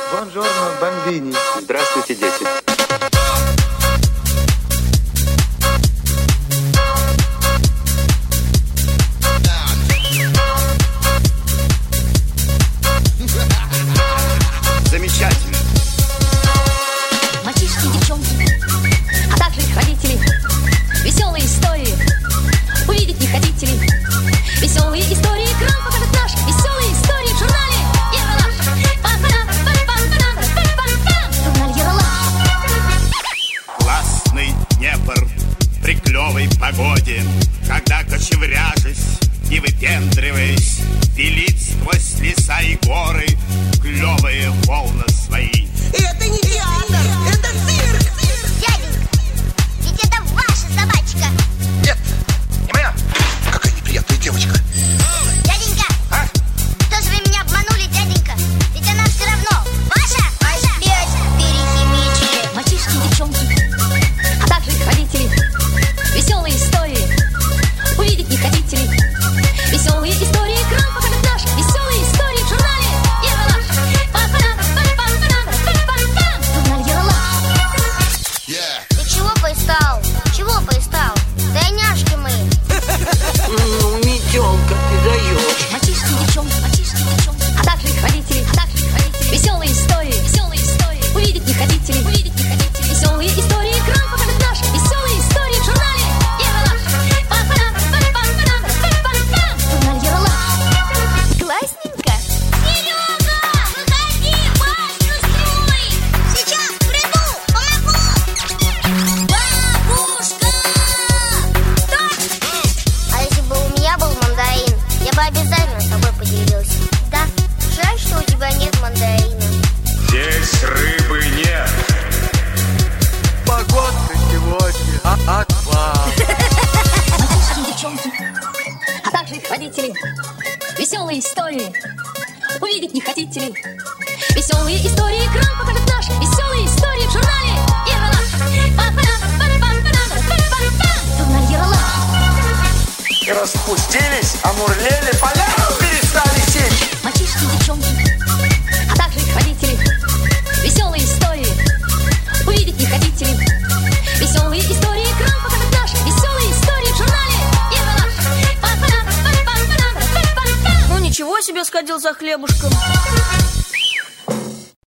Buongiorno, bambini. Здравствуйте, дети. Замечательно. Мальчишки, девчонки, а также их родители. Веселые истории увидеть не хотите ли? Веселые истории экран покажет наш. Веселые истории в журнале Ералаш. Журнал Ералаш. Классный Днепр при клевой погоде, когда кочевряжись и выпендриваясь, пилит сквозь леса и горы клевые волны свои. Это не театр, это цирк! Дяденька, ведь это ваша собачка. Нет, не моя. Какая неприятная девочка. Дяденька, тоже вы меня обманули, дяденька. Ведь она все равно ваша. Опять перехимичили. Мальчишки, девчонки, а также их родители. Веселые истории увидеть не хотите ли? Веселые истории экран покажет наш. Веселые истории в журнале Ералаш. Журнал Ералаш. Ты чего пристал? Чего пристал? Да няшки мы. Ну, метелка, ты даешь. Мальчишки, девчонки, а также их родители. Веселые истории увидеть не хотите ли? Веселые истории экран покажет наш. Веселые истории в журнале Ералаш. Журнал Ералаш. Классненько. Серега, выходи, Пашка строит. Сейчас приду, помогу. Бабушка! А если бы у меня был мандарин, я бы обязательно с тобой поделился. Да, жаль, что у тебя нет мандарина. Здесь рыбы нет. Погодка сегодня класс. Мальчишки, девчонки, а также их родители. Веселые истории увидеть не хотите ли? Веселые истории экран покажет наш. Веселые истории в журнале Ералаш. Журнал Ералаш. И распустились, омурлели, поля перестали сечь. Мальчишки, девчонки, а также их родители. Веселые истории увидеть не хотите ли? Веселые истории экран покажет наш. Веселые истории в журнале Ералаш. Ну, ничего себе сходил за хлебушком.